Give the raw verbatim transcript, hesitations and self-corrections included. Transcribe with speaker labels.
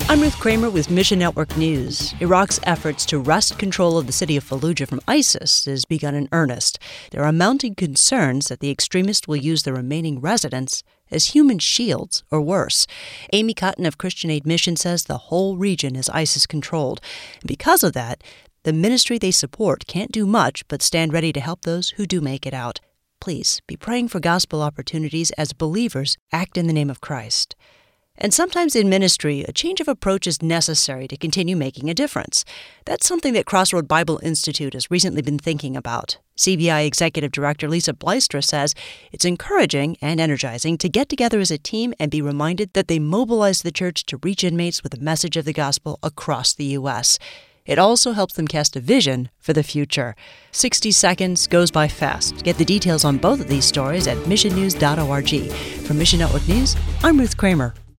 Speaker 1: I'm Ruth Kramer with Mission Network News. Iraq's efforts to wrest control of the city of Fallujah from ISIS has begun in earnest. There are mounting concerns that the extremists will use the remaining residents as human shields or worse. Amy Cotton of Christian Aid Mission says the whole region is ISIS-controlled. And because of that, the ministry they support can't do much but stand ready to help those who do make it out. Please be praying for gospel opportunities as believers act in the name of Christ. And sometimes in ministry, a change of approach is necessary to continue making a difference. That's something that Crossroad Bible Institute has recently been thinking about. C B I Executive Director Lisa Blystra says it's encouraging and energizing to get together as a team and be reminded that they mobilize the church to reach inmates with a message of the gospel across the U S It also helps them cast a vision for the future. sixty seconds goes by fast. Get the details on both of these stories at mission news dot org. From Mission Network News, I'm Ruth Kramer.